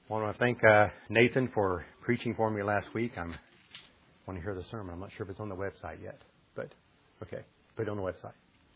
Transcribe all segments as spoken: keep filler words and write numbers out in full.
I want to thank uh, Nathan for preaching for me last week. I want to hear the sermon. I'm not sure if it's on the website yet, but okay, put it on the website.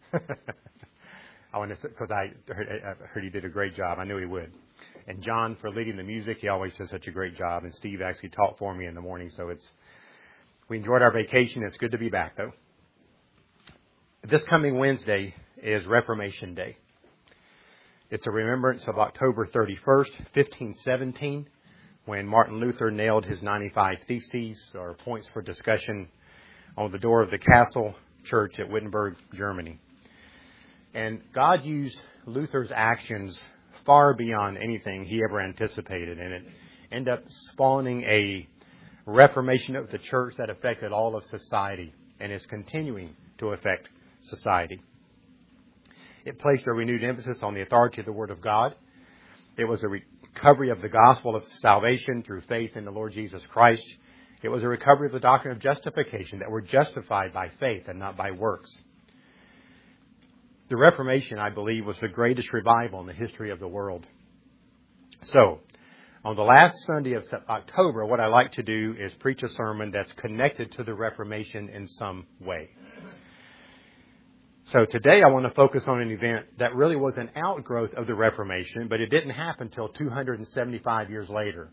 I want to because I heard, I heard he did a great job. I knew he would. And John for leading the music. He always does such a great job. And Steve actually taught for me in the morning, so it's we enjoyed our vacation. It's good to be back, though. This coming Wednesday is Reformation Day. It's a remembrance of October thirty-first, fifteen seventeen, when Martin Luther nailed his ninety-five Theses, or points for discussion, on the door of the Castle Church at Wittenberg, Germany. And God used Luther's actions far beyond anything he ever anticipated, and it ended up spawning a reformation of the church that affected all of society and is continuing to affect society. It placed a renewed emphasis on the authority of the Word of God. It was a recovery of the gospel of salvation through faith in the Lord Jesus Christ. It was a recovery of the doctrine of justification, that we're justified by faith and not by works. The Reformation, I believe, was the greatest revival in the history of the world. So, on the last Sunday of October, what I like to do is preach a sermon that's connected to the Reformation in some way. So today I want to focus on an event that really was an outgrowth of the Reformation, but it didn't happen until two hundred seventy-five years later.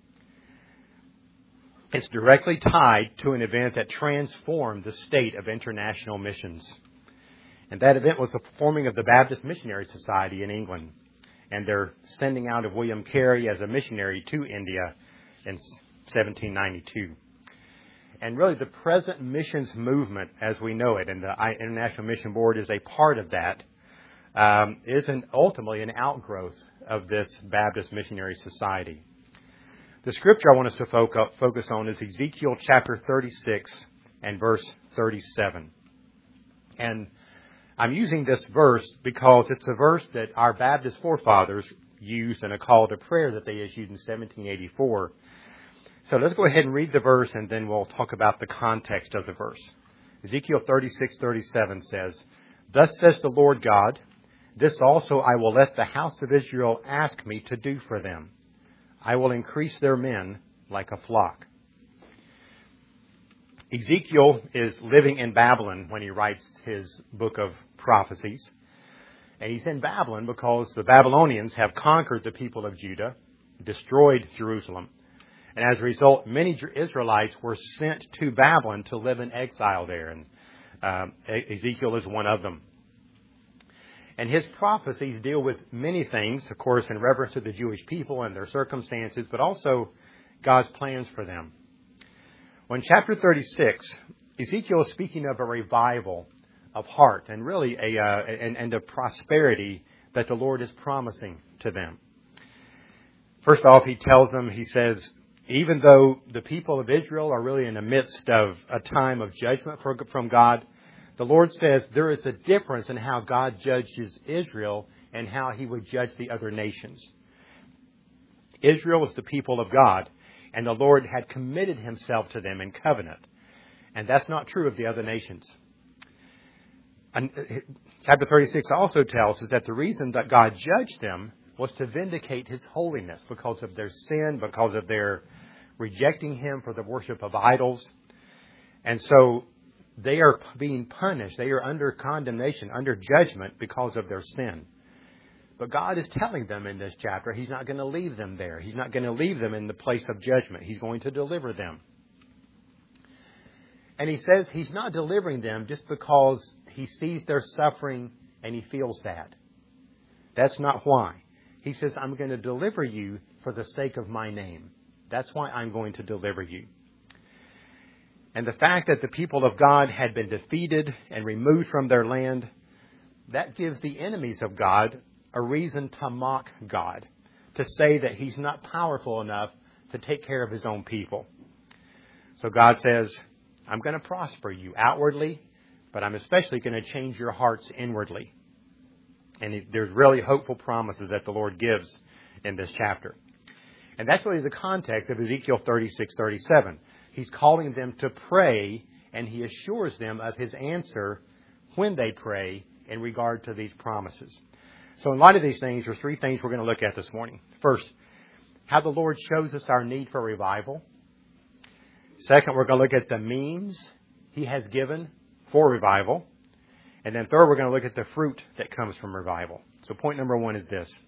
It's directly tied to an event that transformed the state of international missions. And that event was the forming of the Baptist Missionary Society in England, and their sending out of William Carey as a missionary to India in seventeen ninety-two. And really the present missions movement as we know it, and the International Mission Board is a part of that, um, is an, ultimately an outgrowth of this Baptist Missionary Society. The scripture I want us to focus on is Ezekiel chapter thirty-six and verse thirty-seven. And I'm using this verse because it's a verse that our Baptist forefathers used in a call to prayer that they issued in seventeen eighty-four. So let's go ahead and read the verse, and then we'll talk about the context of the verse. Ezekiel thirty-six thirty-seven says, "Thus says the Lord God, this also I will let the house of Israel ask me to do for them. I will increase their men like a flock." Ezekiel is living in Babylon when he writes his book of prophecies. And he's in Babylon because the Babylonians have conquered the people of Judah, destroyed Jerusalem. And as a result, many Israelites were sent to Babylon to live in exile there. And um, Ezekiel is one of them. And his prophecies deal with many things, of course, in reference to the Jewish people and their circumstances, but also God's plans for them. Well, in chapter thirty-six, Ezekiel is speaking of a revival of heart and really a uh, and, and of prosperity that the Lord is promising to them. First off, he tells them, he says, even though the people of Israel are really in the midst of a time of judgment for, from God, the Lord says there is a difference in how God judges Israel and how he would judge the other nations. Israel is the people of God, and the Lord had committed himself to them in covenant. And that's not true of the other nations. And chapter thirty-six also tells us that the reason that God judged them was to vindicate his holiness because of their sin, because of their rejecting him for the worship of idols. And so they are being punished. They are under condemnation, under judgment because of their sin. But God is telling them in this chapter he's not going to leave them there. He's not going to leave them in the place of judgment. He's going to deliver them. And he says he's not delivering them just because he sees their suffering and he feels bad. That's not why. He says, I'm going to deliver you for the sake of my name. That's why I'm going to deliver you. And the fact that the people of God had been defeated and removed from their land, that gives the enemies of God a reason to mock God, to say that he's not powerful enough to take care of his own people. So God says, I'm going to prosper you outwardly, but I'm especially going to change your hearts inwardly. And there's really hopeful promises that the Lord gives in this chapter. And that's really the context of Ezekiel thirty-six thirty-seven. He's calling them to pray, and he assures them of his answer when they pray in regard to these promises. So in light of these things, there's three things we're going to look at this morning. First, how the Lord shows us our need for revival. Second, we're going to look at the means He has given for revival. And then third, we're going to look at the fruit that comes from revival. So point number one is this.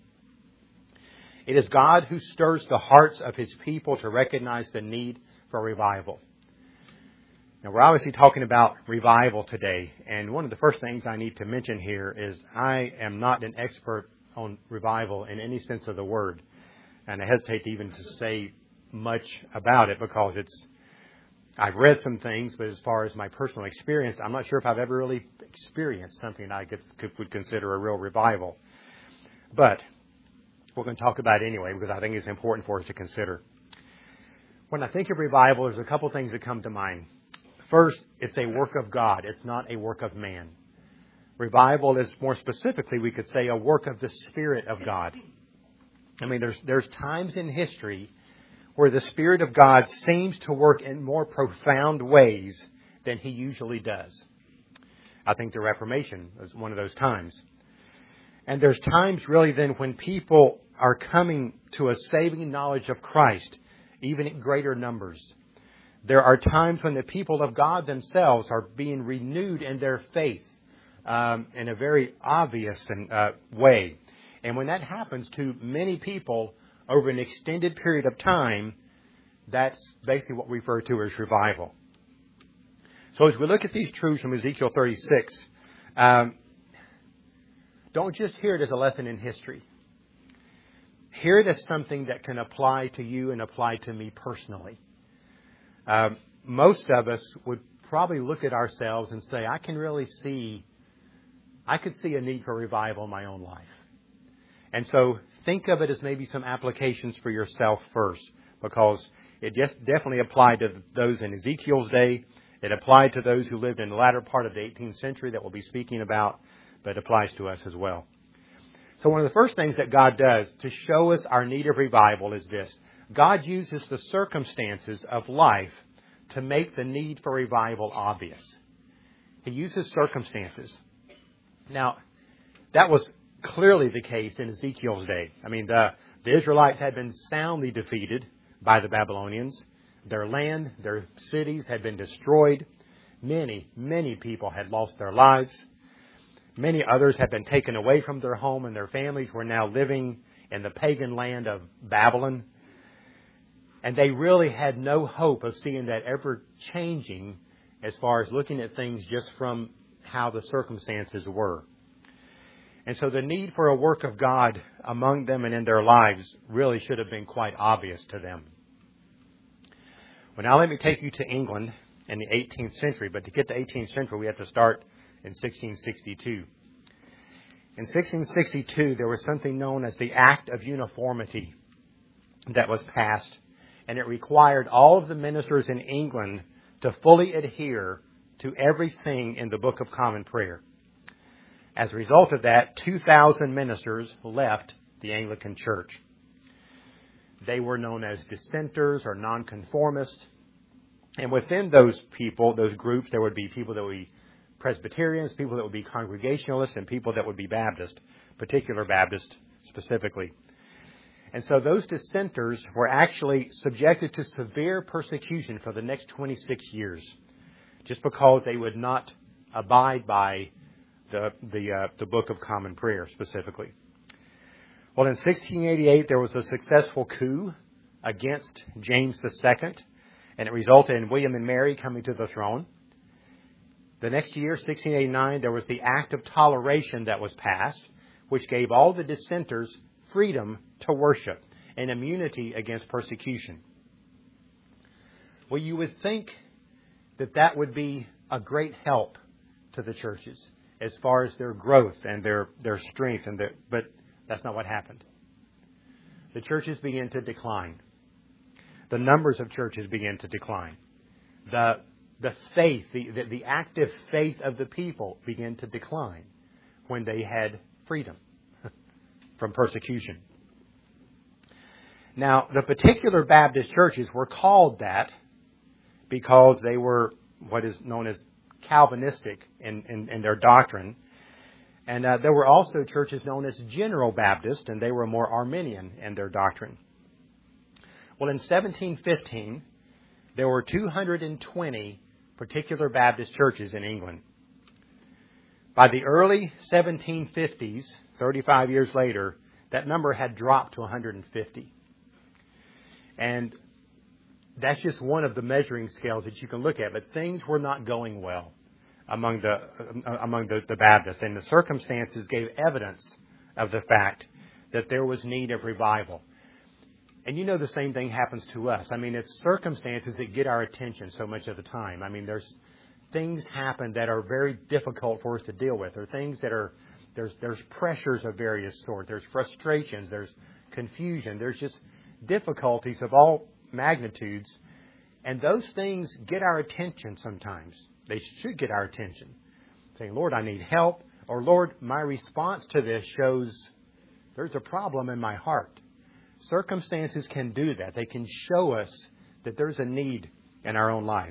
It is God who stirs the hearts of His people to recognize the need for revival. Now, we're obviously talking about revival today. And one of the first things I need to mention here is I am not an expert on revival in any sense of the word. And I hesitate even to say much about it because it's, I've read some things, but as far as my personal experience, I'm not sure if I've ever really experienced something I could, would consider a real revival. But we're going to talk about it anyway because I think it's important for us to consider. When I think of revival, there's a couple things that come to mind. First, it's a work of God. It's not a work of man. Revival is, more specifically, we could say, a work of the Spirit of God. I mean, there's there's times in history where the Spirit of God seems to work in more profound ways than He usually does. I think the Reformation was one of those times. And there's times really then when people are coming to a saving knowledge of Christ, even in greater numbers. There are times when the people of God themselves are being renewed in their faith um, in a very obvious and, uh, way. And when that happens to many people over an extended period of time, that's basically what we refer to as revival. So as we look at these truths from Ezekiel thirty-six, um, don't just hear it as a lesson in history. Hear it as something that can apply to you and apply to me personally. Um, most of us would probably look at ourselves and say, I can really see, I could see a need for revival in my own life. And so think of it as maybe some applications for yourself first, because it just definitely applied to those in Ezekiel's day. It applied to those who lived in the latter part of the eighteenth century that we'll be speaking about, but it applies to us as well. So one of the first things that God does to show us our need of revival is this. God uses the circumstances of life to make the need for revival obvious. He uses circumstances. Now, that was clearly the case in Ezekiel's day. I mean, the, the Israelites had been soundly defeated by the Babylonians. Their land, their cities had been destroyed. Many, many people had lost their lives. Many others had been taken away from their home, and their families were now living in the pagan land of Babylon. And they really had no hope of seeing that ever changing as far as looking at things just from how the circumstances were. And so the need for a work of God among them and in their lives really should have been quite obvious to them. Well, now let me take you to England in the eighteenth century. But to get to the eighteenth century, we have to start in sixteen sixty-two. In sixteen sixty-two, there was something known as the Act of Uniformity that was passed. And it required all of the ministers in England to fully adhere to everything in the Book of Common Prayer. As a result of that, two thousand ministers left the Anglican Church. They were known as dissenters or nonconformists. And within those people, those groups, there would be people that would be Presbyterians, people that would be Congregationalists, and people that would be Baptist, particular Baptist specifically. And so those dissenters were actually subjected to severe persecution for the next twenty-six years, just because they would not abide by the the, uh, the Book of Common Prayer specifically. Well, in sixteen eighty-eight, there was a successful coup against James the Second, and it resulted in William and Mary coming to the throne. The next year, sixteen eighty-nine, there was the Act of Toleration that was passed, which gave all the dissenters freedom to worship and immunity against persecution. Well, you would think that that would be a great help to the churches as far as their growth and their, their strength, and their, but that's not what happened. The churches began to decline. The numbers of churches began to decline. The the faith, the, the, the active faith of the people began to decline when they had freedom from persecution. Now, the particular Baptist churches were called that because they were what is known as Calvinistic in, in, in their doctrine. And uh, there were also churches known as General Baptist, and they were more Arminian in their doctrine. Well, in seventeen fifteen, there were two hundred twenty particular Baptist churches in England. By the early seventeen fifties, thirty-five years later, that number had dropped to one hundred fifty. And that's just one of the measuring scales that you can look at. But things were not going well among the uh, among the, the Baptists. And the circumstances gave evidence of the fact that there was need of revival. And you know the same thing happens to us. I mean, it's circumstances that get our attention so much of the time. I mean, there's things happen that are very difficult for us to deal with. There are things that are, there's there's pressures of various sorts. There's frustrations. There's confusion. There's just difficulties of all magnitudes. And those things get our attention sometimes. They should get our attention. Saying, Lord, I need help. Or, Lord, my response to this shows there's a problem in my heart. Circumstances can do that. They can show us that there's a need in our own life.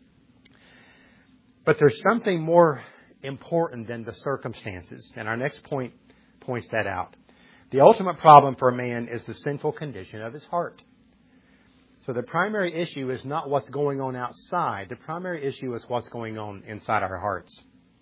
But there's something more important than the circumstances. And our next point points that out. The ultimate problem for a man is the sinful condition of his heart. So the primary issue is not what's going on outside. The primary issue is what's going on inside our hearts.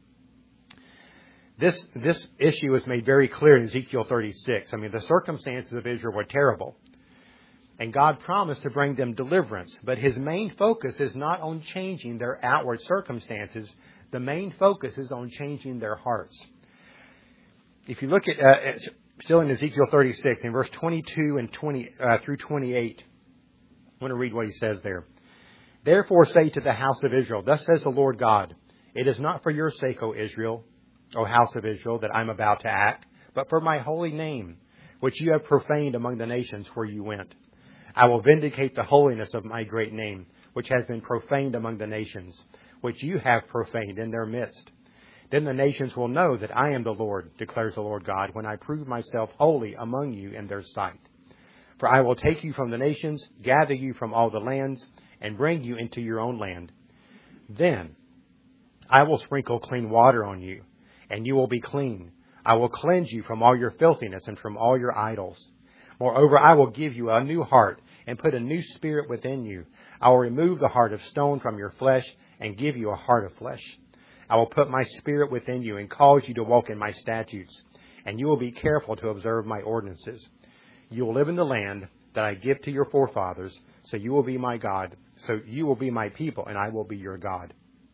This this issue is made very clear in Ezekiel thirty-six. I mean, the circumstances of Israel were terrible. And God promised to bring them deliverance. But His main focus is not on changing their outward circumstances. The main focus is on changing their hearts. If you look at, uh, still in Ezekiel thirty-six, in verse twenty-two and twenty uh, through twenty-eight, I want to read what He says there. Therefore say to the house of Israel, thus says the Lord God, it is not for your sake, O Israel, O house of Israel, that I'm about to act, but for my holy name, which you have profaned among the nations where you went. I will vindicate the holiness of my great name, which has been profaned among the nations, which you have profaned in their midst. Then the nations will know that I am the Lord, declares the Lord God, when I prove myself holy among you in their sight. For I will take you from the nations, gather you from all the lands, and bring you into your own land. Then I will sprinkle clean water on you, and you will be clean. I will cleanse you from all your filthiness and from all your idols. Moreover, I will give you a new heart and put a new spirit within you. I will remove the heart of stone from your flesh and give you a heart of flesh. I will put my spirit within you and cause you to walk in my statutes, and you will be careful to observe my ordinances. You will live in the land that I give to your forefathers, so you will be my God, so you will be my people, and I will be your God.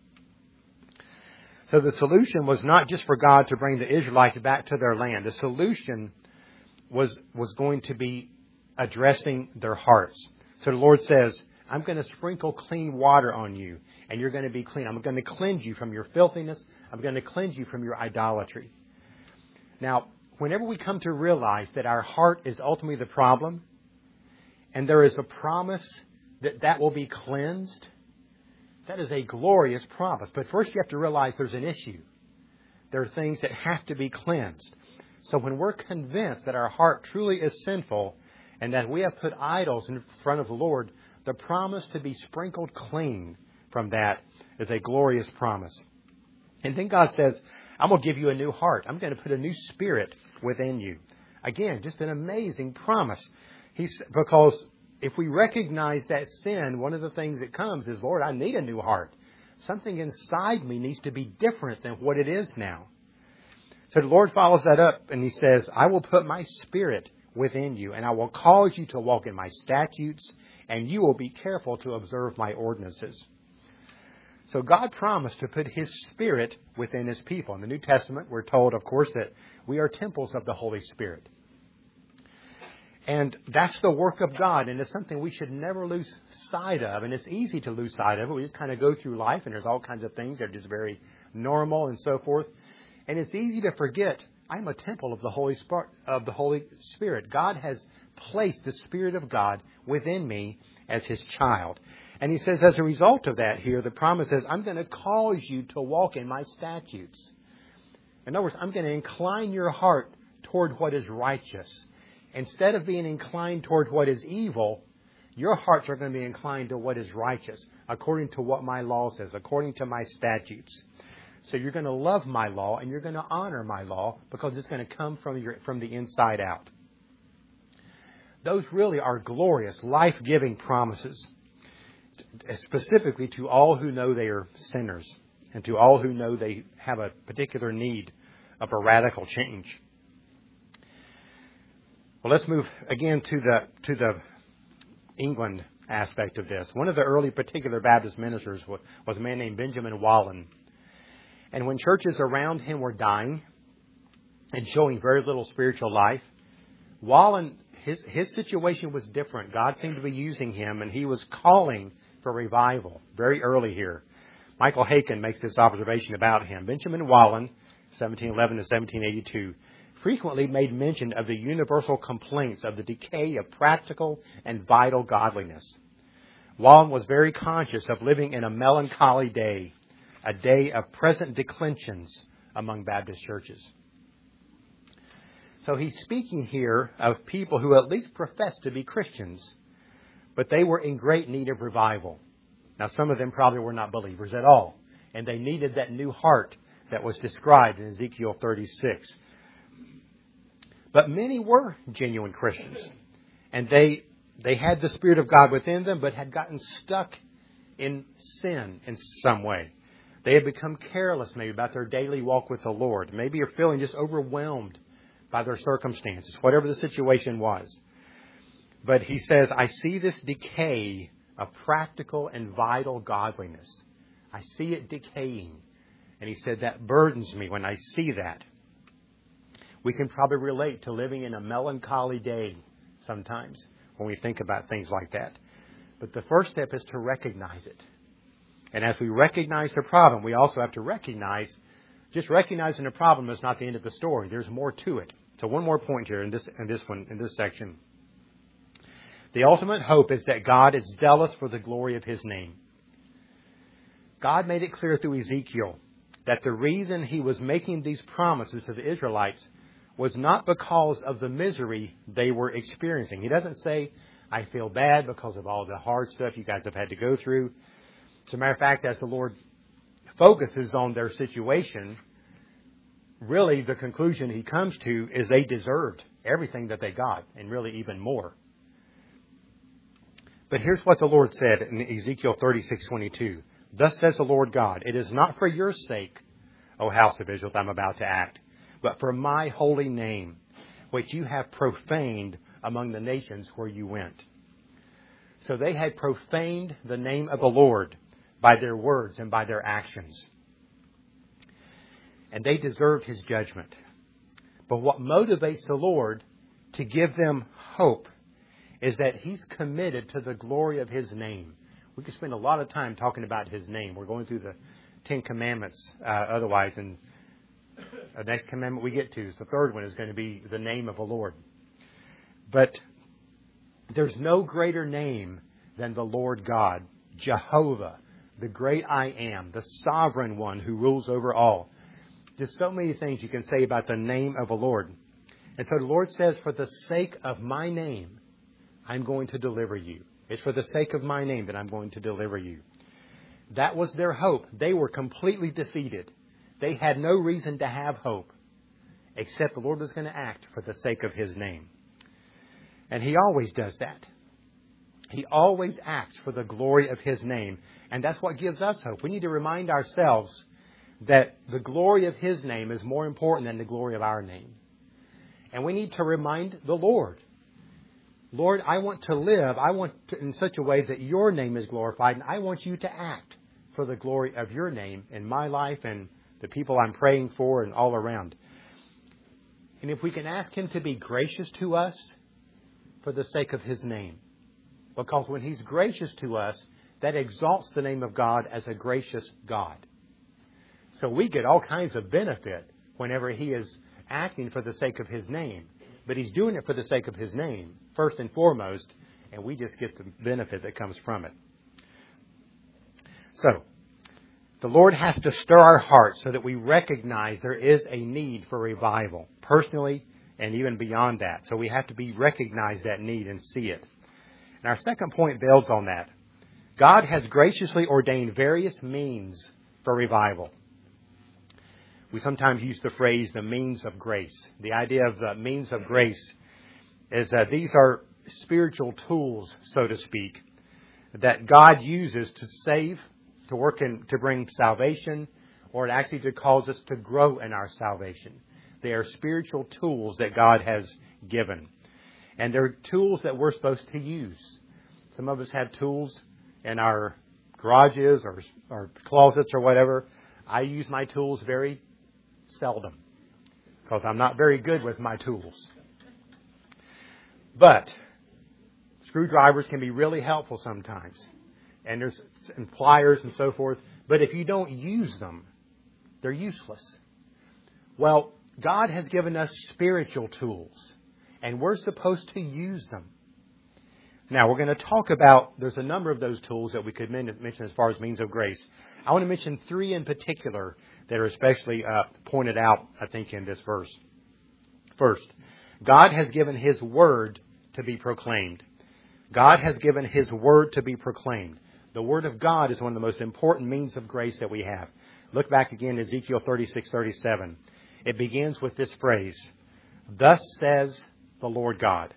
So the solution was not just for God to bring the Israelites back to their land. The solution was was going to be addressing their hearts. So the Lord says, I'm going to sprinkle clean water on you, and you're going to be clean. I'm going to cleanse you from your filthiness. I'm going to cleanse you from your idolatry. Now, whenever we come to realize that our heart is ultimately the problem, and there is a promise that that will be cleansed, that is a glorious promise. But first you have to realize there's an issue. There are things that have to be cleansed. So when we're convinced that our heart truly is sinful and that we have put idols in front of the Lord, the promise to be sprinkled clean from that is a glorious promise. And then God says, I'm going to give you a new heart. I'm going to put a new spirit within you. Again, just an amazing promise. He's, because if we recognize that sin, one of the things that comes is, Lord, I need a new heart. Something inside me needs to be different than what it is now. So the Lord follows that up and He says, I will put my spirit within you, and I will cause you to walk in my statutes, and you will be careful to observe my ordinances. So God promised to put His Spirit within His people. In the New Testament, we're told, of course, that we are temples of the Holy Spirit. And that's the work of God, and it's something we should never lose sight of. And it's easy to lose sight of it. We just kind of go through life, and there's all kinds of things that are just very normal and so forth. And it's easy to forget, I'm a temple of the Holy Spirit, of the Holy Spirit. God has placed the Spirit of God within me as His child. And He says, as a result of that here, the promise says, I'm going to cause you to walk in my statutes. In other words, I'm going to incline your heart toward what is righteous. Instead of being inclined toward what is evil, your hearts are going to be inclined to what is righteous, according to what my law says, according to my statutes. So you're going to love my law and you're going to honor my law because it's going to come from your from the inside out. those really are glorious, life-giving promises, specifically to all who know they are sinners and to all who know they have a particular need of a radical change. Well, let's move again to the to the England aspect of this. One of the early particular Baptist ministers was, was a man named Benjamin Wallen. And when churches around him were dying and showing very little spiritual life, Wallen, his, his situation was different. God seemed to be using him, and he was calling for revival very early here. Michael Haykin makes this observation about him. Benjamin Wallen, seventeen eleven to seventeen eighty-two, frequently made mention of the universal complaints of the decay of practical and vital godliness. Wallen was very conscious of living in a melancholy day, a day of present declensions among Baptist churches. So he's speaking here of people who at least profess to be Christians, but they were in great need of revival. Now, some of them probably were not believers at all, and they needed that new heart that was described in Ezekiel thirty-six. But many were genuine Christians, and they they had the Spirit of God within them, but had gotten stuck in sin in some way. They had become careless maybe about their daily walk with the Lord. Maybe you're feeling just overwhelmed by their circumstances, whatever the situation was. But he says, I see this decay of practical and vital godliness. I see it decaying. And he said, that burdens me when I see that. We can probably relate to living in a melancholy day sometimes when we think about things like that. But the first step is to recognize it. And as we recognize the problem, we also have to recognize, just recognizing the problem is not the end of the story. There's more to it. So one more point here in this in this one in this section. The ultimate hope is that God is zealous for the glory of His name. God made it clear through Ezekiel that the reason He was making these promises to the Israelites was not because of the misery they were experiencing. He doesn't say, I feel bad because of all the hard stuff you guys have had to go through. As a matter of fact, as the Lord focuses on their situation, really the conclusion He comes to is they deserved everything that they got, and really even more. But here's what the Lord said in Ezekiel thirty-six twenty-two. Thus says the Lord God, it is not for your sake, O house of Israel, that I'm about to act, but for my holy name, which you have profaned among the nations where you went. So they had profaned the name of the Lord by their words and by their actions. And they deserved His judgment. But what motivates the Lord to give them hope is that He's committed to the glory of His name. We could spend a lot of time talking about His name. We're going through the Ten Commandments uh, otherwise. And the next commandment we get to is the third one is going to be the name of the Lord. But there's no greater name than the Lord God, Jehovah, the great I am, the sovereign one who rules over all. There's so many things you can say about the name of the Lord. And so the Lord says, for the sake of my name, I'm going to deliver you. It's for the sake of my name that I'm going to deliver you. That was their hope. They were completely defeated. They had no reason to have hope, except the Lord was going to act for the sake of His name. And He always does that. He always acts for the glory of His name. And that's what gives us hope. We need to remind ourselves that the glory of His name is more important than the glory of our name. And we need to remind the Lord, Lord, I want to live, I want to, in such a way that your name is glorified, and I want you to act for the glory of your name in my life and the people I'm praying for and all around. And if we can ask Him to be gracious to us for the sake of His name, because when He's gracious to us, that exalts the name of God as a gracious God. So we get all kinds of benefit whenever He is acting for the sake of His name. But He's doing it for the sake of His name, first and foremost, and we just get the benefit that comes from it. So, the Lord has to stir our hearts so that we recognize there is a need for revival, personally and even beyond that. So we have to be recognize that need and see it. And our second point builds on that. God has graciously ordained various means for revival. We sometimes use the phrase, the means of grace. The idea of the means of grace is that these are spiritual tools, so to speak, that God uses to save, to work in, to bring salvation, or actually to cause us to grow in our salvation. They are spiritual tools that God has given. And they're tools that we're supposed to use. Some of us have tools in our garages or, or closets or whatever. I use my tools very seldom because I'm not very good with my tools. But screwdrivers can be really helpful sometimes. And there's and pliers and so forth. But if you don't use them, they're useless. Well, God has given us spiritual tools, and we're supposed to use them. Now, we're going to talk about, there's a number of those tools that we could mention as far as means of grace. I want to mention three in particular that are especially uh, pointed out, I think, in this verse. First, God has given His Word to be proclaimed. God has given His Word to be proclaimed. The Word of God is one of the most important means of grace that we have. Look back again at Ezekiel thirty-six thirty-seven. It begins with this phrase, "Thus says the Lord God."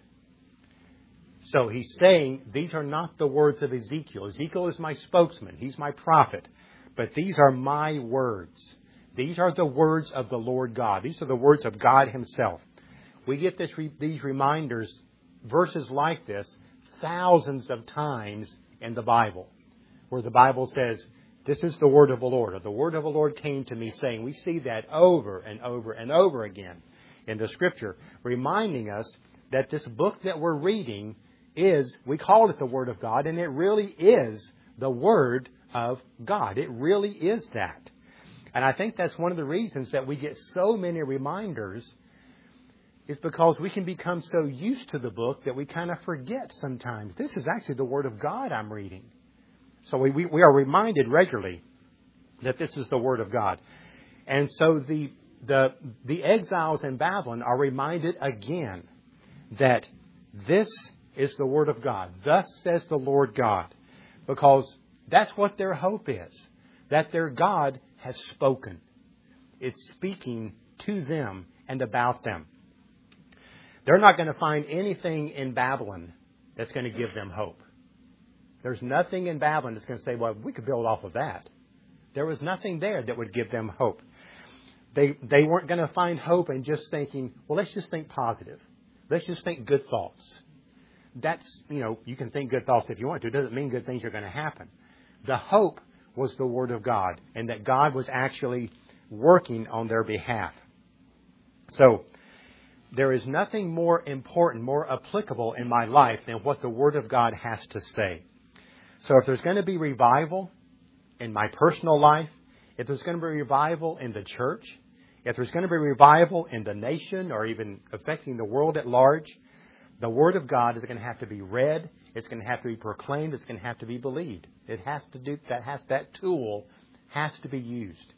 So he's saying these are not the words of Ezekiel. Ezekiel is my spokesman. He's my prophet. But these are my words. These are the words of the Lord God. These are the words of God Himself. We get this, these reminders, verses like this, thousands of times in the Bible, where the Bible says, "This is the word of the Lord," or "The word of the Lord came to me saying." We see that over and over and over again in the Scripture, reminding us that this book that we're reading is, we call it the Word of God, and it really is the Word of God. It really is that. And I think that's one of the reasons that we get so many reminders, is because we can become so used to the book that we kind of forget sometimes. This is actually the Word of God I'm reading. So we, we, we are reminded regularly that this is the Word of God. And so the, the, the exiles in Babylon are reminded again that this is the Word of God. Thus says the Lord God. Because that's what their hope is. That their God has spoken. Is speaking to them and about them. They're not going to find anything in Babylon that's going to give them hope. There's nothing in Babylon that's going to say, well, we could build off of that. There was nothing there that would give them hope. They, they weren't going to find hope in just thinking, well, let's just think positive. Let's just think good thoughts. That's, you know, you can think good thoughts if you want to. It doesn't mean good things are going to happen. The hope was the Word of God, and that God was actually working on their behalf. So, there is nothing more important, more applicable in my life than what the Word of God has to say. So if there's going to be revival in my personal life, if there's going to be revival in the church, if there's going to be revival in the nation or even affecting the world at large, the Word of God is going to have to be read. It's going to have to be proclaimed. It's going to have to be believed. It has to do that. Has that tool has to be used.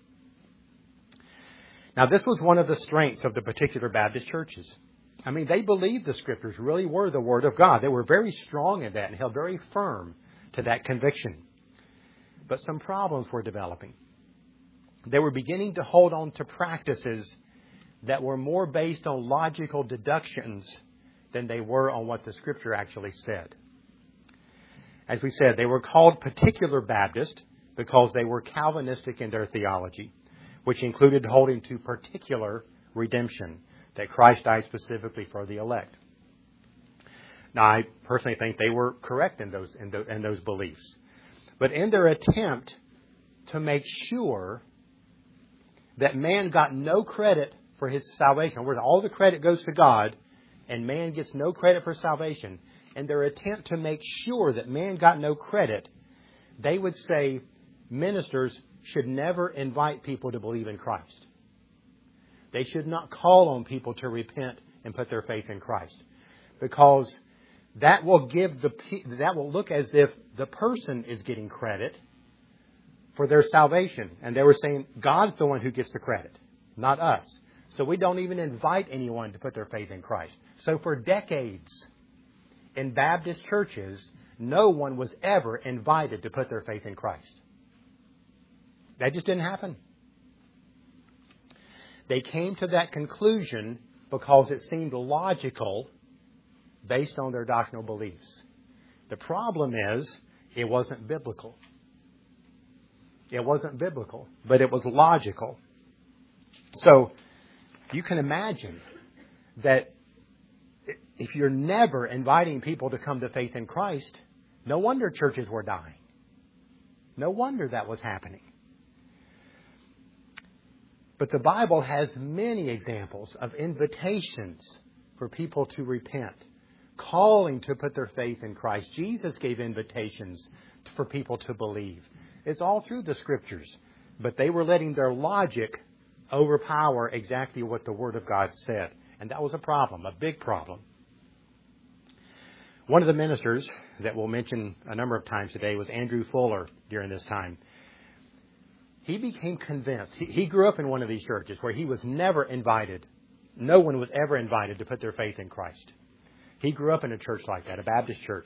Now, this was one of the strengths of the particular Baptist churches. I mean, they believed the Scriptures really were the Word of God. They were very strong in that and held very firm to that conviction. But some problems were developing. They were beginning to hold on to practices that were more based on logical deductions than they were on what the Scripture actually said. As we said, they were called particular Baptist because they were Calvinistic in their theology, which included holding to particular redemption, that Christ died specifically for the elect. Now, I personally think they were correct in those in, the, in those beliefs. But in their attempt to make sure that man got no credit for his salvation, where all the credit goes to God, and man gets no credit for salvation, in their attempt to make sure that man got no credit, they would say ministers should never invite people to believe in Christ. They should not call on people to repent and put their faith in Christ, because that will give the that will look as if the person is getting credit for their salvation, and they were saying God's the one who gets the credit, not us. So we don't even invite anyone to put their faith in Christ. So for decades in Baptist churches, no one was ever invited to put their faith in Christ. That just didn't happen. They came to that conclusion because it seemed logical based on their doctrinal beliefs. The problem is, it wasn't biblical. It wasn't biblical, but it was logical. So, you can imagine that if you're never inviting people to come to faith in Christ, no wonder churches were dying. No wonder that was happening. But the Bible has many examples of invitations for people to repent, calling to put their faith in Christ. Jesus gave invitations for people to believe. It's all through the Scriptures. But they were letting their logic overpower exactly what the Word of God said. And that was a problem, a big problem. One of the ministers that we'll mention a number of times today was Andrew Fuller during this time. He became convinced. He, he grew up in one of these churches where he was never invited. No one was ever invited to put their faith in Christ. He grew up in a church like that, a Baptist church.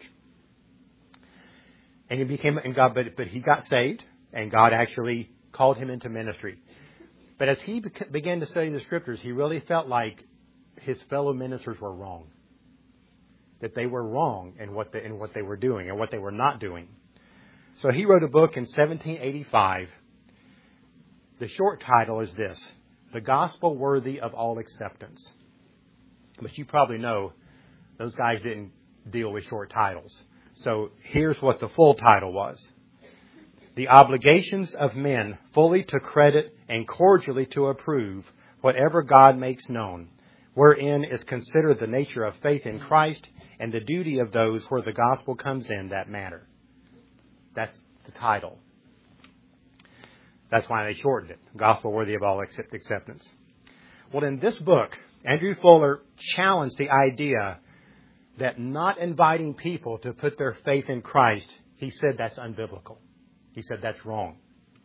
And he became, and God, but, but he got saved, and God actually called him into ministry. But as he began to study the Scriptures, he really felt like his fellow ministers were wrong. That they were wrong in what, the, in what they were doing and what they were not doing. So he wrote a book in seventeen eighty-five. The short title is this: The Gospel Worthy of All Acceptance. But you probably know those guys didn't deal with short titles. So here's what the full title was: The Obligations of Men Fully to Credit and Cordially to Approve Whatever God Makes Known, wherein is considered the nature of faith in Christ and the duty of those where the gospel comes in that manner. That's the title. That's why they shortened it. Gospel Worthy of All Acceptance. Well, in this book, Andrew Fuller challenged the idea that not inviting people to put their faith in Christ, he said that's unbiblical. He said that's wrong.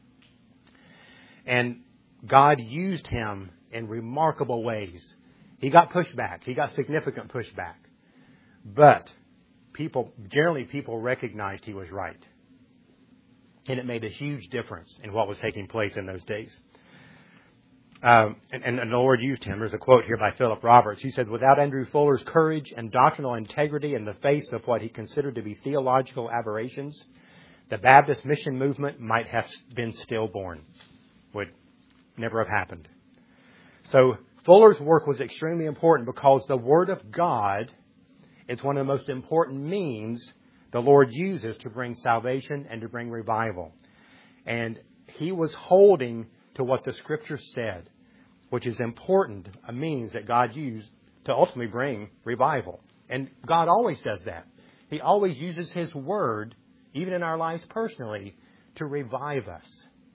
And God used him in remarkable ways. He got pushback. He got significant pushback. But people, generally people recognized he was right. And it made a huge difference in what was taking place in those days. Um, and, and the Lord used him. There's a quote here by Philip Roberts. He said, without Andrew Fuller's courage and doctrinal integrity in the face of what he considered to be theological aberrations, the Baptist mission movement might have been stillborn. Would never have happened. So Fuller's work was extremely important because the Word of God is one of the most important means the Lord uses to bring salvation and to bring revival. And he was holding to what the Scripture said, which is important, a means that God used to ultimately bring revival. And God always does that. He always uses His Word, even in our lives personally, to revive us.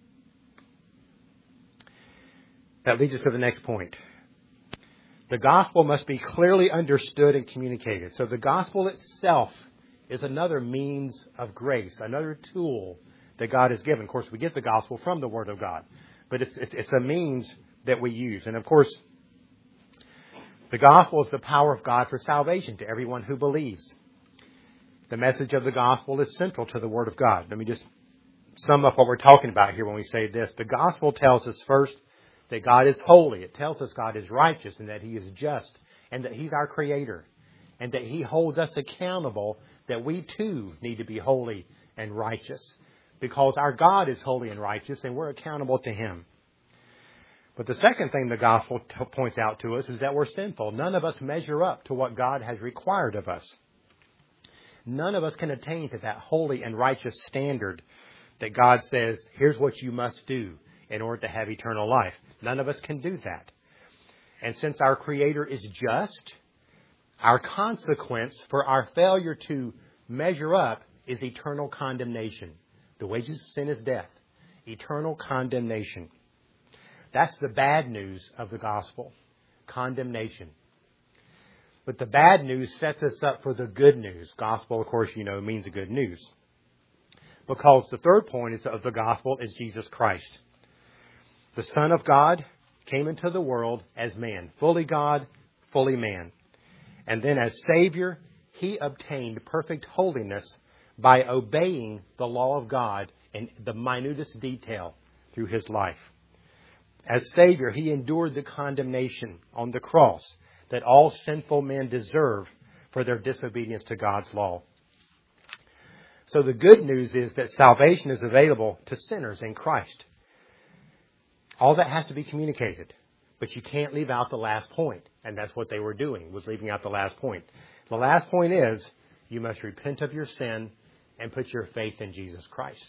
That leads us to the next point. The gospel must be clearly understood and communicated. So the gospel itself is another means of grace, another tool that God has given. Of course, we get the gospel from the Word of God, but it's, it's, it's a means that we use. And of course, the gospel is the power of God for salvation to everyone who believes. The message of the gospel is central to the Word of God. Let me just sum up what we're talking about here when we say this. The gospel tells us first that God is holy. It tells us God is righteous and that He is just and that He's our Creator and that He holds us accountable that we too need to be holy and righteous because our God is holy and righteous and we're accountable to Him. But the second thing the gospel t- points out to us is that we're sinful. None of us measure up to what God has required of us. None of us can attain to that holy and righteous standard that God says, here's what you must do in order to have eternal life. None of us can do that. And since our Creator is just, our consequence for our failure to measure up is eternal condemnation. The wages of sin is death. Eternal condemnation. That's the bad news of the gospel. Condemnation. But the bad news sets us up for the good news. Gospel, of course, you know, means the good news. Because the third point of the gospel is Jesus Christ. The Son of God came into the world as man. Fully God, fully man. And then as Savior, He obtained perfect holiness by obeying the law of God in the minutest detail through His life. As Savior, He endured the condemnation on the cross that all sinful men deserve for their disobedience to God's law. So the good news is that salvation is available to sinners in Christ. All that has to be communicated. But you can't leave out the last point. And that's what they were doing, was leaving out the last point. The last point is, you must repent of your sin and put your faith in Jesus Christ.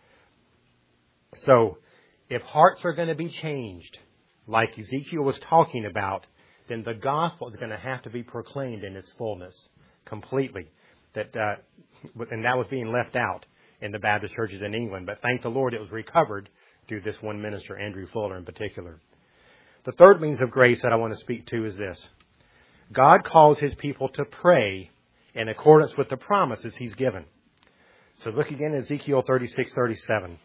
So, if hearts are going to be changed, like Ezekiel was talking about, then the gospel is going to have to be proclaimed in its fullness, completely. That uh, and that was being left out in the Baptist churches in England. But thank the Lord it was recovered through this one minister, Andrew Fuller in particular. The third means of grace that I want to speak to is this. God calls His people to pray in accordance with the promises He's given. So look again at Ezekiel thirty-six thirty-seven.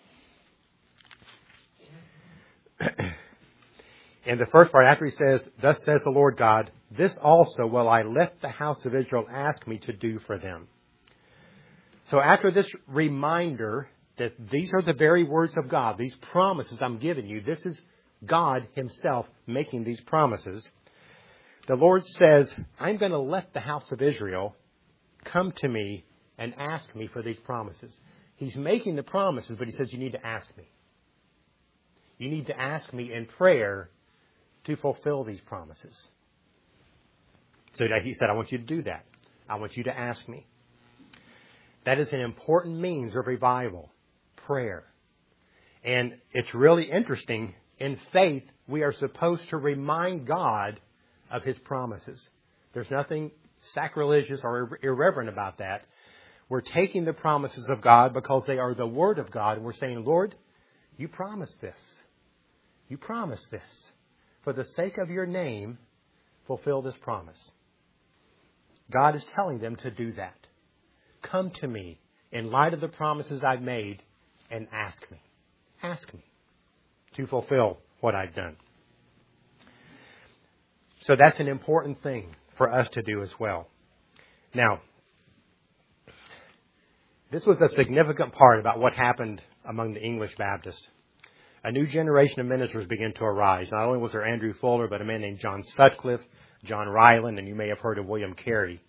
In the first part, after he says, "Thus says the Lord God, this also will I let the house of Israel ask me to do for them." So after this reminder that these are the very words of God, these promises I'm giving you, this is God Himself making these promises. The Lord says, I'm going to let the house of Israel come to me and ask me for these promises. He's making the promises, but He says, you need to ask me. You need to ask me in prayer to fulfill these promises. So He said, I want you to do that. I want you to ask me. That is an important means of revival, prayer. And it's really interesting. In faith, we are supposed to remind God of His promises. There's nothing sacrilegious or irreverent about that. We're taking the promises of God because they are the Word of God. And we're saying, Lord, you promised this. You promised this. For the sake of your name, fulfill this promise. God is telling them to do that. Come to me in light of the promises I've made and ask me. Ask me to fulfill what I've done. So that's an important thing for us to do as well. Now, this was a significant part about what happened among the English Baptists. A new generation of ministers began to arise. Not only was there Andrew Fuller, but a man named John Sutcliffe, John Ryland, and you may have heard of William Carey.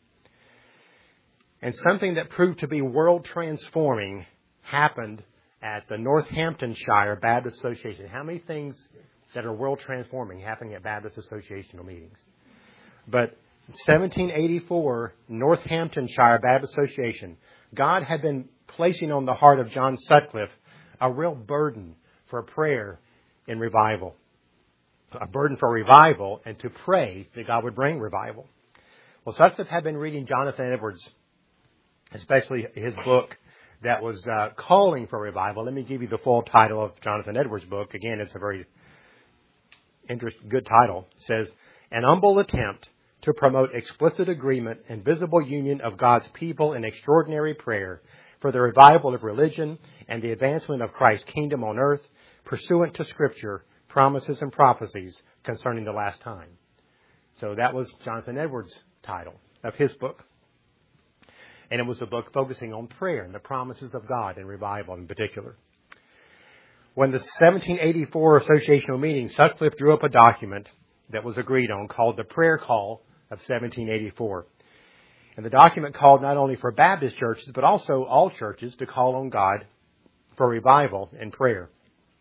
And something that proved to be world transforming happened at the Northamptonshire Baptist Association. How many things that are world transforming happening at Baptist Associational meetings? But seventeen eighty-four, Northamptonshire Baptist Association, God had been placing on the heart of John Sutcliffe a real burden for prayer in revival. A burden for revival and to pray that God would bring revival. Well, Sutcliffe had been reading Jonathan Edwards, especially his book that was uh, calling for revival. Let me give you the full title of Jonathan Edwards' book. Again, it's a very interesting, good title. It says, An Humble Attempt to Promote Explicit Agreement and Visible Union of God's People in Extraordinary Prayer for the Revival of Religion and the Advancement of Christ's Kingdom on Earth, pursuant to Scripture, Promises and Prophecies Concerning the Last Time. So that was Jonathan Edwards' title of his book. And it was a book focusing on prayer and the promises of God and revival in particular. When the seventeen eighty-four associational meeting, Sutcliffe drew up a document that was agreed on called the Prayer Call of seventeen eighty-four. And the document called not only for Baptist churches, but also all churches to call on God for revival and prayer.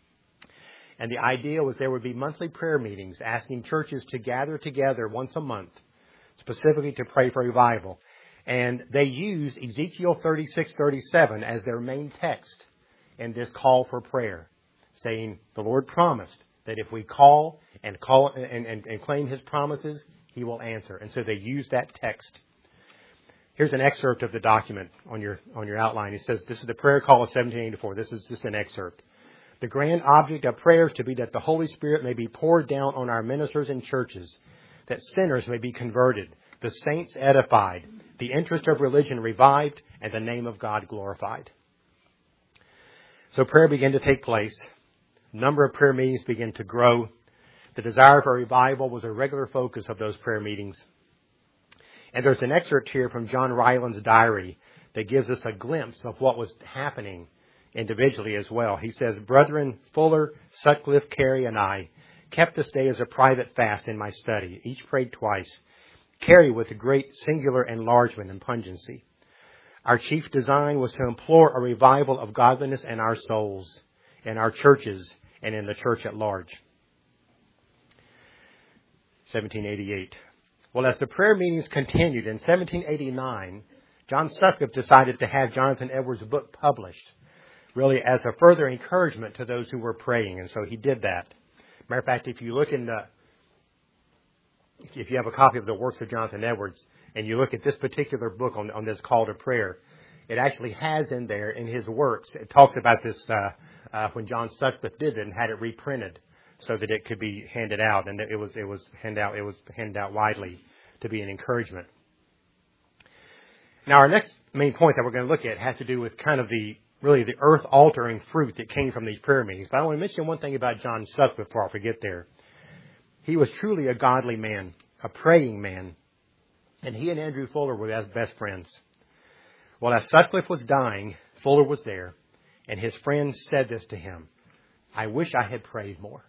And the idea was there would be monthly prayer meetings asking churches to gather together once a month, specifically to pray for revival. And they used Ezekiel thirty-six thirty-seven as their main text in this call for prayer, saying the Lord promised that if we call and call and, and, and claim His promises, He will answer. And so they used that text. Here's an excerpt of the document on your on your outline. It says, this is the prayer call of seventeen eighty-four. This is just an excerpt. The grand object of prayer is to be that the Holy Spirit may be poured down on our ministers and churches, that sinners may be converted, the saints edified, the interest of religion revived, and the name of God glorified. So prayer began to take place. The number of prayer meetings began to grow. The desire for revival was a regular focus of those prayer meetings. And there's an excerpt here from John Ryland's diary that gives us a glimpse of what was happening individually as well. He says, Brethren Fuller, Sutcliffe, Carey, and I kept this day as a private fast in my study. Each prayed twice. carry with great singular enlargement and pungency. Our chief design was to implore a revival of godliness in our souls, in our churches, and in the church at large. seventeen eighty-eight. Well, as the prayer meetings continued in seventeen eighty-nine, John Sutcliffe decided to have Jonathan Edwards' book published, really as a further encouragement to those who were praying, and so he did that. Matter of fact, if you look in the, if you have a copy of the works of Jonathan Edwards, and you look at this particular book on, on this call to prayer, it actually has in there, in his works, it talks about this uh, uh, when John Sutcliffe did it and had it reprinted so that it could be handed out, and it was it was handed out it was handed out widely to be an encouragement. Now, our next main point that we're going to look at has to do with kind of the really the earth-altering fruit that came from these prayer meetings. But I want to mention one thing about John Sutcliffe before I forget there. He was truly a godly man, a praying man, and he and Andrew Fuller were best friends. Well, as Sutcliffe was dying, Fuller was there, and his friend said this to him: "I wish I had prayed more."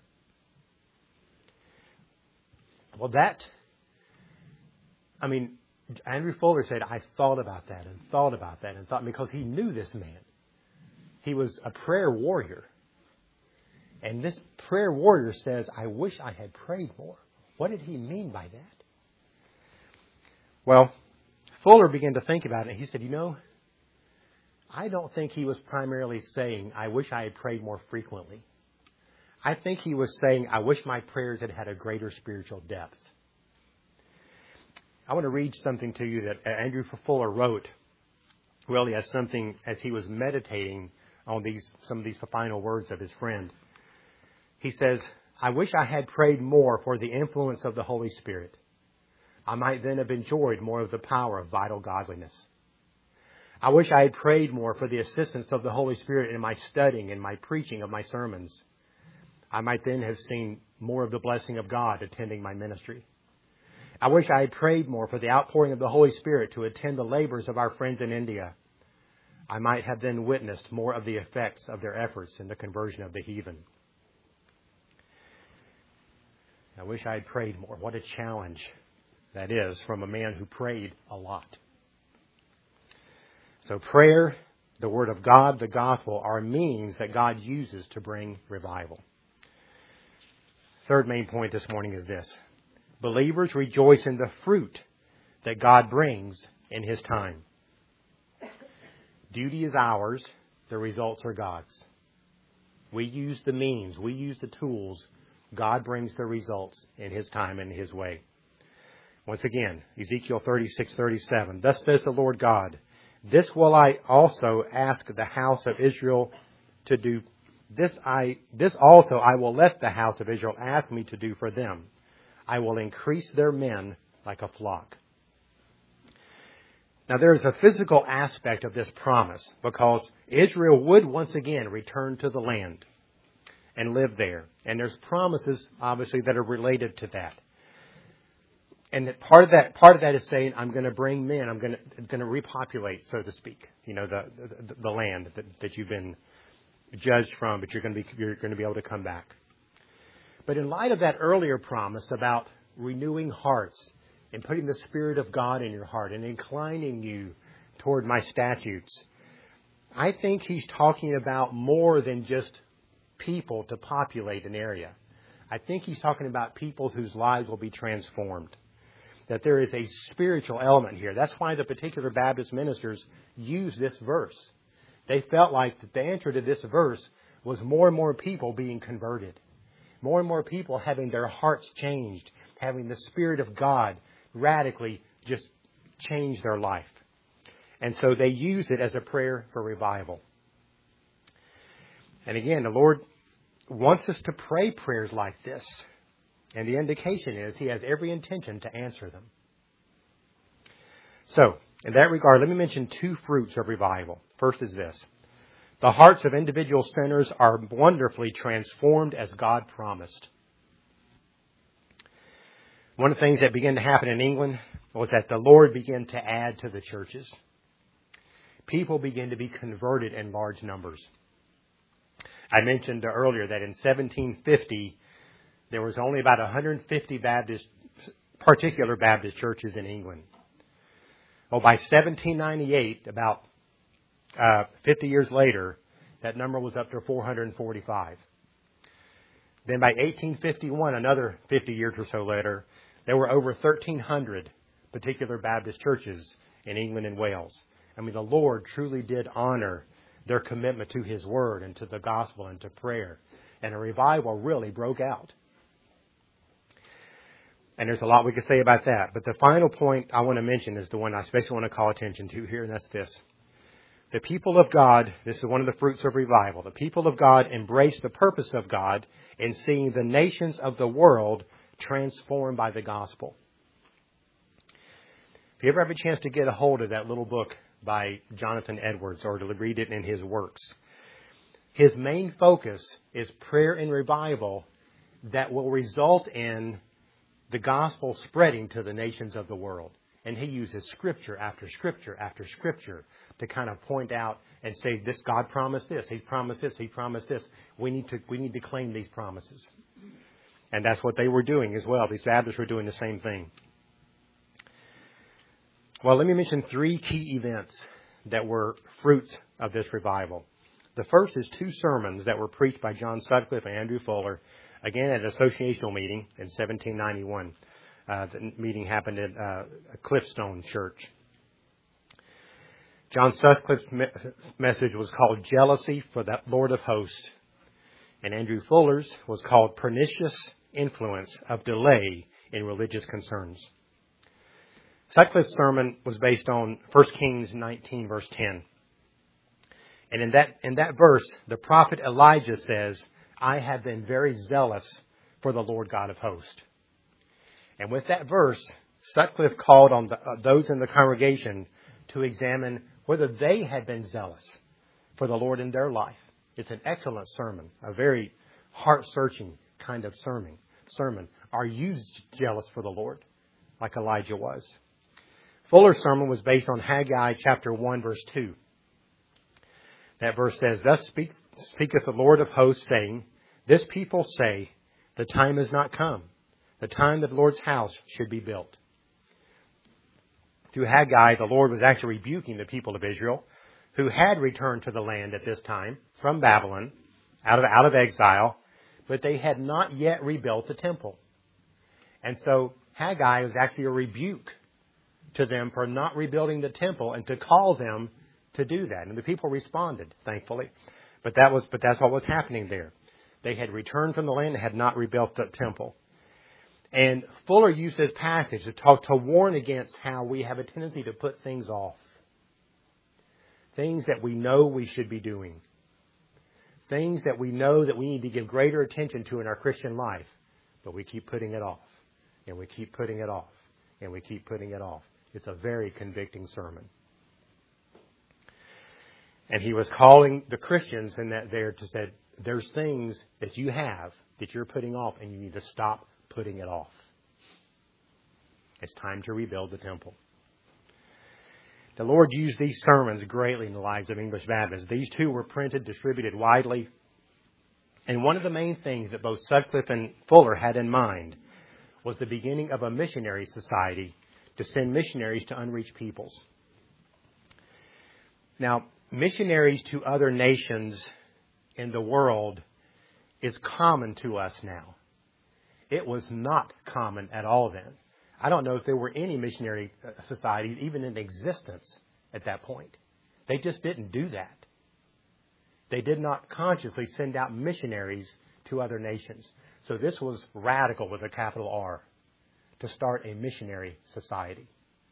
Well, that, I mean, Andrew Fuller said, "I thought about that and thought about that and thought," because he knew this man. He was a prayer warrior. And this prayer warrior says, "I wish I had prayed more." What did he mean by that? Well, Fuller began to think about it. He said, you know, I don't think he was primarily saying, "I wish I had prayed more frequently." I think he was saying, "I wish my prayers had had a greater spiritual depth." I want to read something to you that Andrew Fuller wrote, really as something, as he was meditating on these, some of these final words of his friend. He says, "I wish I had prayed more for the influence of the Holy Spirit. I might then have enjoyed more of the power of vital godliness. I wish I had prayed more for the assistance of the Holy Spirit in my studying and my preaching of my sermons. I might then have seen more of the blessing of God attending my ministry. I wish I had prayed more for the outpouring of the Holy Spirit to attend the labors of our friends in India. I might have then witnessed more of the effects of their efforts in the conversion of the heathen." I wish I had prayed more. What a challenge that is from a man who prayed a lot. So prayer, the Word of God, the gospel are means that God uses to bring revival. Third main point this morning is this: believers rejoice in the fruit that God brings in His time. Duty is ours. The results are God's. We use the means. We use the tools. God brings the results in His time and His way. Once again, Ezekiel thirty-six thirty-seven. "Thus says the Lord God, this will I also ask the house of Israel to do. This I, this also I will let the house of Israel ask me to do for them. I will increase their men like a flock." Now, there is a physical aspect of this promise because Israel would once again return to the land and live there. And there's promises, obviously, that are related to that. And that part of that, part of that is saying, I'm going to bring men, I'm going to, going to repopulate, so to speak, you know, the the, the land that, that you've been judged from, but you're going to be you're going to be able to come back. But in light of that earlier promise about renewing hearts and putting the Spirit of God in your heart and inclining you toward my statutes, I think he's talking about more than just people to populate an area. I think he's talking about people whose lives will be transformed. That there is a spiritual element here. That's why the particular Baptist ministers use this verse. They felt like that the answer to this verse was more and more people being converted. More and more people having their hearts changed. Having the Spirit of God radically just change their life. And so they use it as a prayer for revival. And again, the Lord wants us to pray prayers like this. And the indication is He has every intention to answer them. So, in that regard, let me mention two fruits of revival. First is this: the hearts of individual sinners are wonderfully transformed as God promised. One of the things that began to happen in England was that the Lord began to add to the churches. People began to be converted in large numbers. I mentioned earlier that in seventeen fifty, there was only about one hundred fifty Baptist particular Baptist churches in England. Well, by seventeen ninety-eight, about uh, fifty years later, that number was up to four hundred forty-five. Then by eighteen fifty-one, another fifty years or so later, there were over thirteen hundred particular Baptist churches in England and Wales. I mean, the Lord truly did honor their commitment to His Word and to the gospel and to prayer. And a revival really broke out. And there's a lot we could say about that. But the final point I want to mention is the one I especially want to call attention to here, and that's this. The people of God, this is one of the fruits of revival. The people of God embrace the purpose of God in seeing the nations of the world transformed by the gospel. If you ever have a chance to get a hold of that little book by Jonathan Edwards or to read it in his works, his main focus is prayer and revival that will result in the gospel spreading to the nations of the world. And he uses scripture after scripture after scripture to kind of point out and say, this God promised this, He's promised this, He promised this. We need to we need to claim these promises. And that's what they were doing as well. These Baptists were doing the same thing. Well, let me mention three key events that were fruits of this revival. The first is two sermons that were preached by John Sutcliffe and Andrew Fuller, again at an associational meeting in seventeen ninety-one. Uh, the meeting happened at uh, Cliffstone Church. John Sutcliffe's me- message was called Jealousy for the Lord of Hosts, and Andrew Fuller's was called Pernicious Influence of Delay in Religious Concerns. Sutcliffe's sermon was based on First Kings nineteen, verse ten. And in that in that verse, the prophet Elijah says, I have been very zealous for the Lord God of hosts. And with that verse, Sutcliffe called on the, uh, those in the congregation to examine whether they had been zealous for the Lord in their life. It's an excellent sermon, a very heart-searching kind of sermon. Sermon. Are you jealous for the Lord like Elijah was? Fuller's sermon was based on Haggai chapter one, verse two. That verse says, Thus speaks, speaketh the Lord of hosts, saying, This people say, the time is not come, the time that the Lord's house should be built. Through Haggai, the Lord was actually rebuking the people of Israel, who had returned to the land at this time from Babylon, out of, out of exile, but they had not yet rebuilt the temple. And so Haggai was actually a rebuke to them for not rebuilding the temple and to call them to do that. And the people responded, thankfully. But that was, but that's what was happening there. They had returned from the land and had not rebuilt the temple. And Fuller used this passage to talk, to warn against how we have a tendency to put things off. Things that we know we should be doing. Things that we know that we need to give greater attention to in our Christian life. But we keep putting it off. And we keep putting it off. And we keep putting it off. It's a very convicting sermon. And he was calling the Christians in that there to say, there's things that you have that you're putting off and you need to stop putting it off. It's time to rebuild the temple. The Lord used these sermons greatly in the lives of English Baptists. These two were printed, distributed widely. And one of the main things that both Sutcliffe and Fuller had in mind was the beginning of a missionary society to send missionaries to unreached peoples. Now, missionaries to other nations in the world is common to us now. It was not common at all then. I don't know if there were any missionary societies even in existence at that point. They just didn't do that. They did not consciously send out missionaries to other nations. So this was radical with a capital R, to start a missionary society.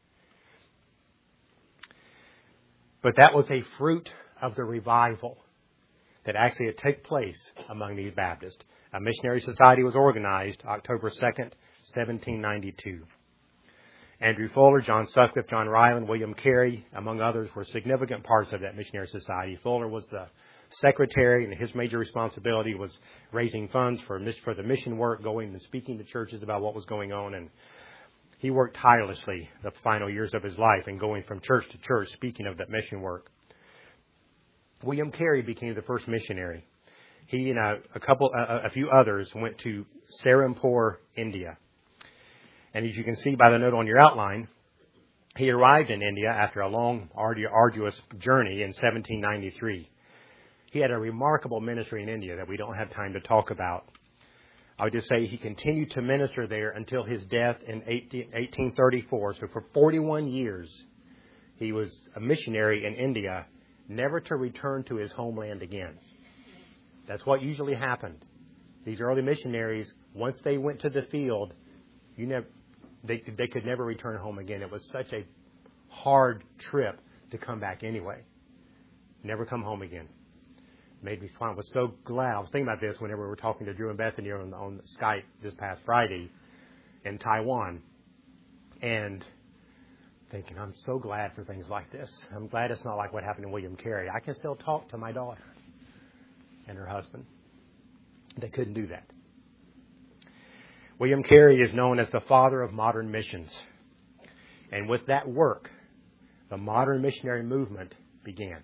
But that was a fruit of the revival that actually had taken place among these Baptists. A missionary society was organized October second, seventeen ninety-two. Andrew Fuller, John Sutcliffe, John Ryland, William Carey, among others, were significant parts of that missionary society. Fuller was the secretary, and his major responsibility was raising funds for for the mission work, going and speaking to churches about what was going on. And he worked tirelessly the final years of his life and going from church to church, speaking of that mission work. William Carey became the first missionary. He and a, a couple, a, a few others went to Serampore, India. And as you can see by the note on your outline, he arrived in India after a long, arduous journey in seventeen ninety-three. He had a remarkable ministry in India that we don't have time to talk about. I would just say he continued to minister there until his death in eighteen thirty-four. So for forty-one years, he was a missionary in India, never to return to his homeland again. That's what usually happened. These early missionaries, once they went to the field, you never, they, they could never return home again. It was such a hard trip to come back anyway. Never come home again. Made me fun. I was so glad. I was thinking about this whenever we were talking to Drew and Bethany on, on Skype this past Friday in Taiwan. And thinking, I'm so glad for things like this. I'm glad it's not like what happened to William Carey. I can still talk to my daughter and her husband. They couldn't do that. William Carey is known as the father of modern missions. And with that work, the modern missionary movement began.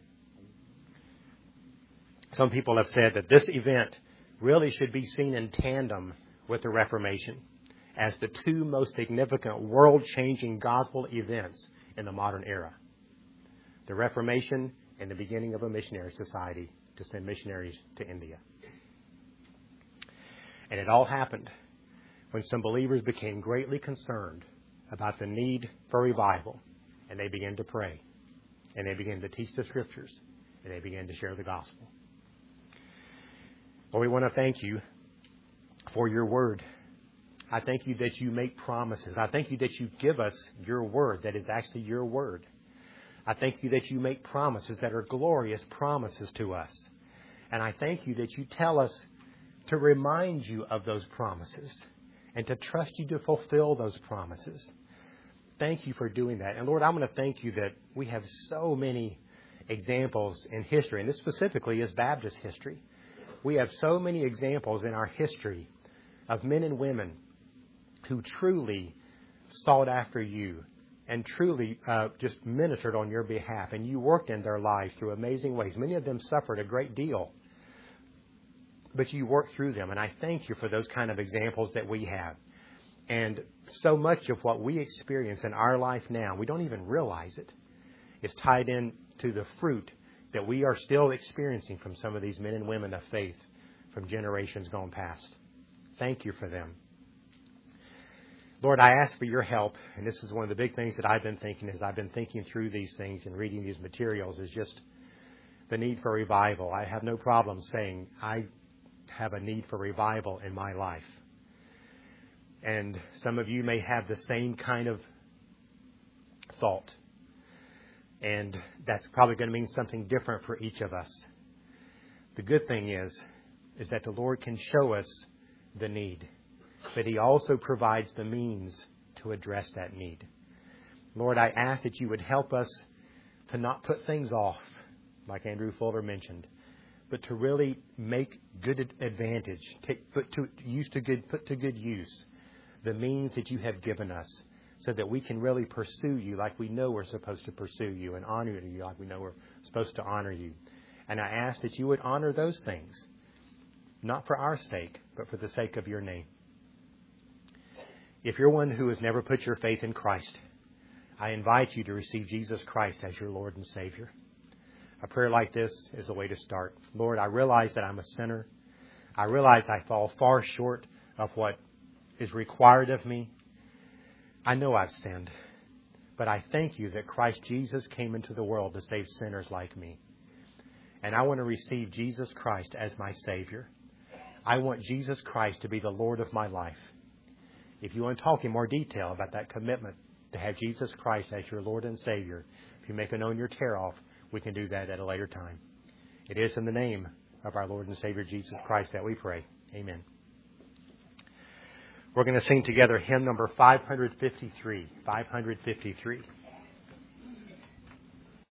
Some people have said that this event really should be seen in tandem with the Reformation as the two most significant world-changing gospel events in the modern era. The Reformation and the beginning of a missionary society to send missionaries to India. And it all happened when some believers became greatly concerned about the need for revival, and they began to pray, and they began to teach the Scriptures, and they began to share the gospel. Lord, we want to thank you for your word. I thank you that you make promises. I thank you that you give us your word that is actually your word. I thank you that you make promises that are glorious promises to us. And I thank you that you tell us to remind you of those promises and to trust you to fulfill those promises. Thank you for doing that. And Lord, I'm going to thank you that we have so many examples in history, and this specifically is Baptist history. We have so many examples in our history of men and women who truly sought after you and truly uh, just ministered on your behalf. And you worked in their lives through amazing ways. Many of them suffered a great deal, but you worked through them. And I thank you for those kind of examples that we have. And so much of what we experience in our life now, we don't even realize it, is tied in to the fruit that we are still experiencing from some of these men and women of faith from generations gone past. Thank you for them. Lord, I ask for your help, and this is one of the big things that I've been thinking as I've been thinking through these things and reading these materials, is just the need for revival. I have no problem saying I have a need for revival in my life. And some of you may have the same kind of thought. And that's probably going to mean something different for each of us. The good thing is, is that the Lord can show us the need, but He also provides the means to address that need. Lord, I ask that you would help us to not put things off, like Andrew Fuller mentioned, but to really make good advantage, take, put to use to good, put to good use the means that you have given us, so that we can really pursue you like we know we're supposed to pursue you, and honor you like we know we're supposed to honor you. And I ask that you would honor those things, not for our sake, but for the sake of your name. If you're one who has never put your faith in Christ, I invite you to receive Jesus Christ as your Lord and Savior. A prayer like this is a way to start. Lord, I realize that I'm a sinner. I realize I fall far short of what is required of me. I know I've sinned, but I thank you that Christ Jesus came into the world to save sinners like me. And I want to receive Jesus Christ as my Savior. I want Jesus Christ to be the Lord of my life. If you want to talk in more detail about that commitment to have Jesus Christ as your Lord and Savior, if you make a known your tear-off, we can do that at a later time. It is in the name of our Lord and Savior Jesus Christ that we pray. Amen. We're going to sing together hymn number five fifty-three. five fifty-three.